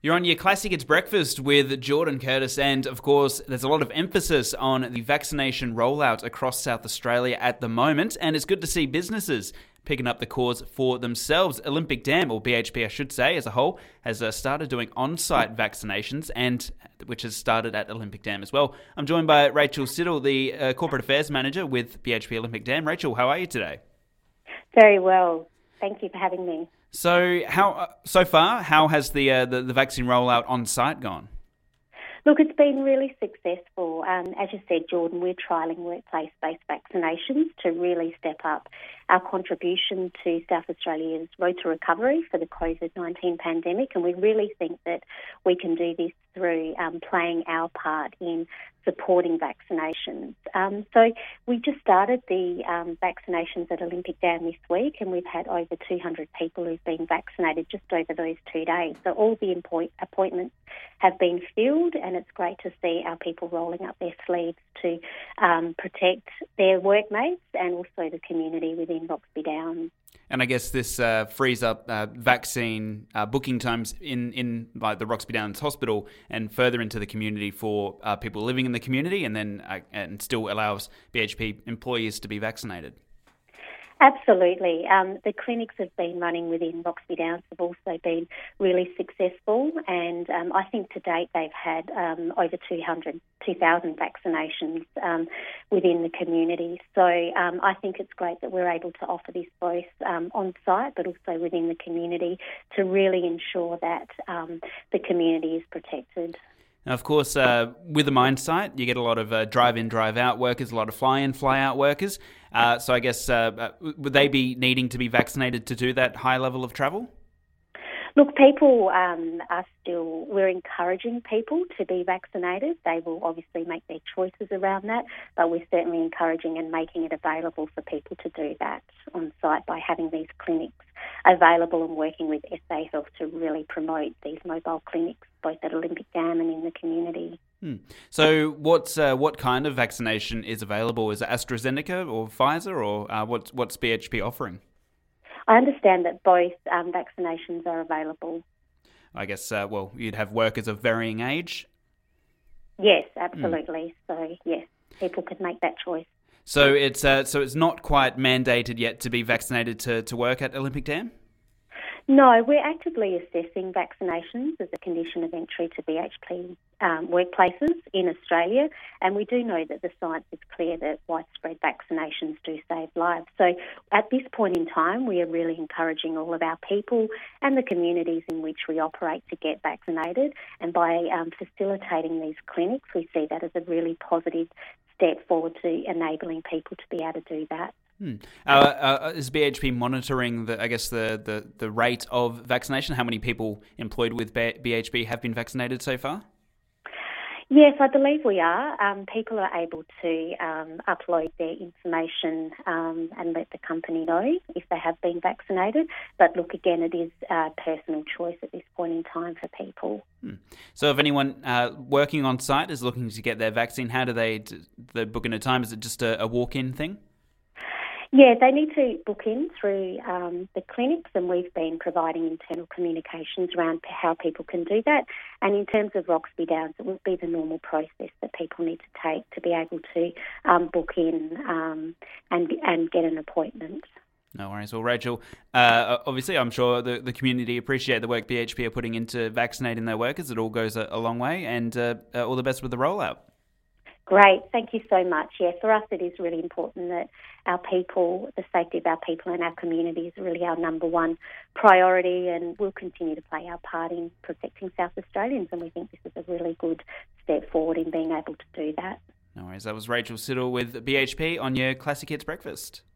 You're on your Classic It's Breakfast with Jordan Curtis, and of course, there's a lot of emphasis on the vaccination rollout across South Australia at the moment, and it's good to see businesses picking up the cause for themselves. Olympic Dam, or BHP I should say, as a whole, has started doing on-site vaccinations, and which has started at Olympic Dam as well. I'm joined by Rachel Siddle, the Corporate Affairs Manager with BHP Olympic Dam. Rachel, how are you today? Very well. Thank you for having me. So, how has the vaccine rollout on site gone? Look, it's been really successful. As you said, Jordan, we're trialling workplace-based vaccinations to really step up our contribution to South Australia's road to recovery for the COVID-19 pandemic, and we really think that we can do this through playing our part in supporting vaccinations. So we just started the vaccinations at Olympic Dam this week, and we've had over 200 people who've been vaccinated just over those 2 days. So all the appointments have been filled, and it's great to see our people rolling up their sleeves to protect their workmates and also the community within Roxby Downs. And I guess this frees up vaccine booking times in like the Roxby Downs Hospital and further into the community for people living in the community, and then and still allows BHP employees to be vaccinated. Absolutely. The clinics have been running within Roxby Downs have also been really successful, and I think to date they've had over 2,000 vaccinations within the community. So I think it's great that we're able to offer this both on site but also within the community to really ensure that the community is protected. Now, of course, with the mine site, you get a lot of drive-in, drive-out workers, a lot of fly-in, fly-out workers. So I guess, would they be needing to be vaccinated to do that high level of travel? Look, people we're encouraging people to be vaccinated. They will obviously make their choices around that, but we're certainly encouraging and making it available for people to do that on site by having these clinics available and working with SA Health to really promote these mobile clinics both at Olympic Dam and in the community. So what kind of vaccination is available? Is it AstraZeneca or Pfizer, or what's BHP offering? I understand that both vaccinations are available. I guess, you'd have workers of varying age? Yes, absolutely. So, yes, people could make that choice. So it's not quite mandated yet to be vaccinated to work at Olympic Dam? No, we're actively assessing vaccinations as a condition of entry to BHP workplaces in Australia, and we do know that the science is clear that widespread vaccinations do save lives. So at this point in time, we are really encouraging all of our people and the communities in which we operate to get vaccinated, and by facilitating these clinics, we see that as a really positive step forward to enabling people to be able to do that. Is BHP monitoring the rate of vaccination? How many people employed with BHP have been vaccinated so far? Yes, I believe we are. People are able to upload their information and let the company know if they have been vaccinated. But look, again, it is a personal choice at this point in time for people. So if anyone working on site is looking to get their vaccine, how do they book in a time? Is it just a walk-in thing? Yeah, they need to book in through the clinics, and we've been providing internal communications around how people can do that. And in terms of Roxby Downs, it would be the normal process that people need to take to be able to book in and get an appointment. No worries. Well, Rachel, obviously I'm sure the community appreciate the work BHP are putting into vaccinating their workers. It all goes a long way, and all the best with the rollout. Great. Thank you so much. Yeah, for us it is really important that our people, the safety of our people and our community is really our number one priority, and we'll continue to play our part in protecting South Australians, and we think this is a really good step forward in being able to do that. No worries. That was Rachel Siddle with BHP on your Classic Hits Breakfast.